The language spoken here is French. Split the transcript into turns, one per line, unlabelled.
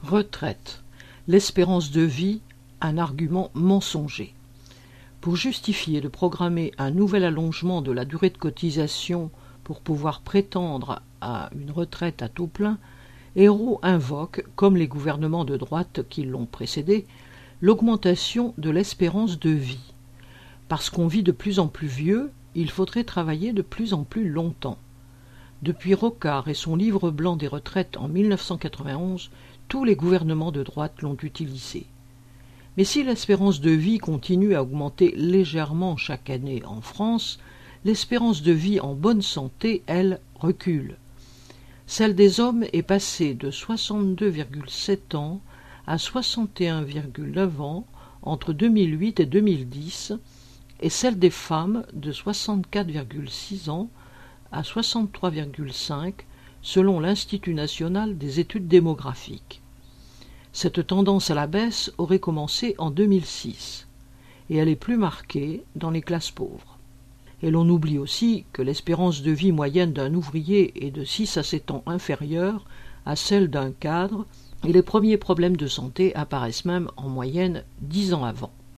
Retraite. L'espérance de vie, un argument mensonger. Pour justifier de programmer un nouvel allongement de la durée de cotisation pour pouvoir prétendre à une retraite à taux plein, Ayrault invoque, comme les gouvernements de droite qui l'ont précédé, l'augmentation de l'espérance de vie. Parce qu'on vit de plus en plus vieux, il faudrait travailler de plus en plus longtemps. Depuis Rocard et son livre blanc des retraites en 1991, tous les gouvernements de droite l'ont utilisé. Mais si l'espérance de vie continue à augmenter légèrement chaque année en France, l'espérance de vie en bonne santé, elle, recule. Celle des hommes est passée de 62,7 ans à 61,9 ans entre 2008 et 2010, et celle des femmes de 64,6 ans à 63,5 selon l'Institut national des études démographiques. Cette tendance à la baisse aurait commencé en 2006, et elle est plus marquée dans les classes pauvres. Et l'on oublie aussi que l'espérance de vie moyenne d'un ouvrier est de 6 à 7 ans inférieure à celle d'un cadre, et les premiers problèmes de santé apparaissent même en moyenne 10 ans avant.